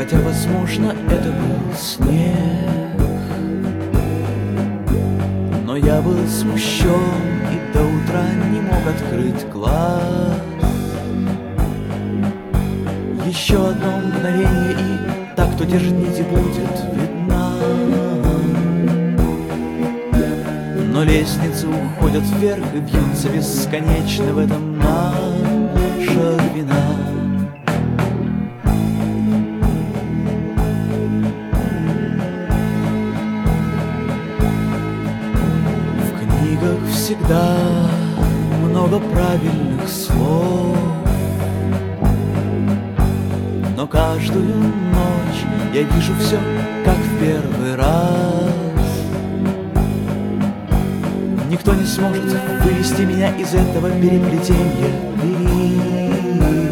хотя, возможно, это был снег. Но я был смущен и до утра не мог открыть глаз. Еще одно мгновение, и так, кто держит нити, будет видна. Но лестницы уходят вверх и бьются бесконечно, в этом наша вина. В книгах всегда много правильных слов, но каждую ночь я вижу все, как в первый раз. Никто не сможет вывести меня из этого переплетения перин.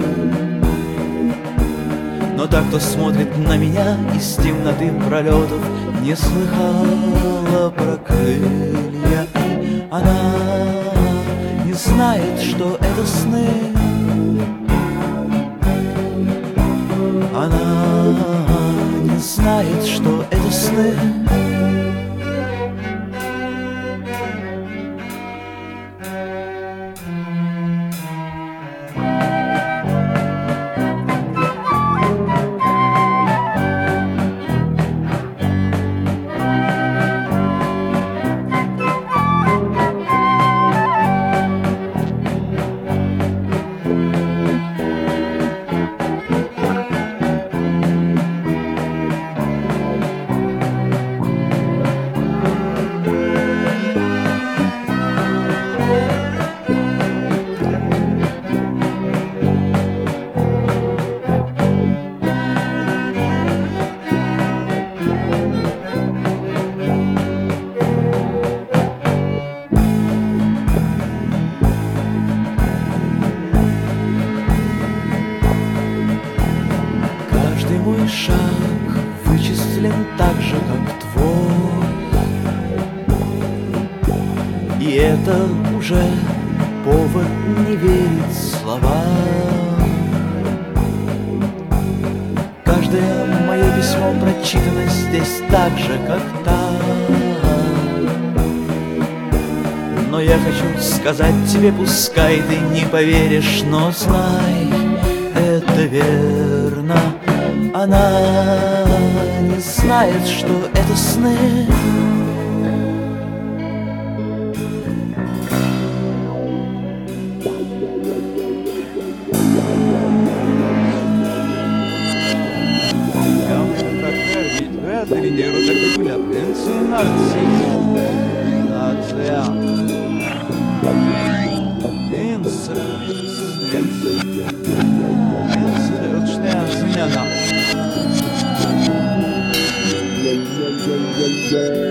Но та, кто смотрит на меня из темноты пролетов, не слыхала про крылья. Она не знает, что это сны. Она не знает, что это сны. Мой шаг вычислен так же, как твой, и это уже повод не верить словам. Каждое мое письмо прочитано здесь так же, как там. Но я хочу сказать тебе, пускай ты не поверишь, но знай, это верно. Она не знает, что это сны. Yeah.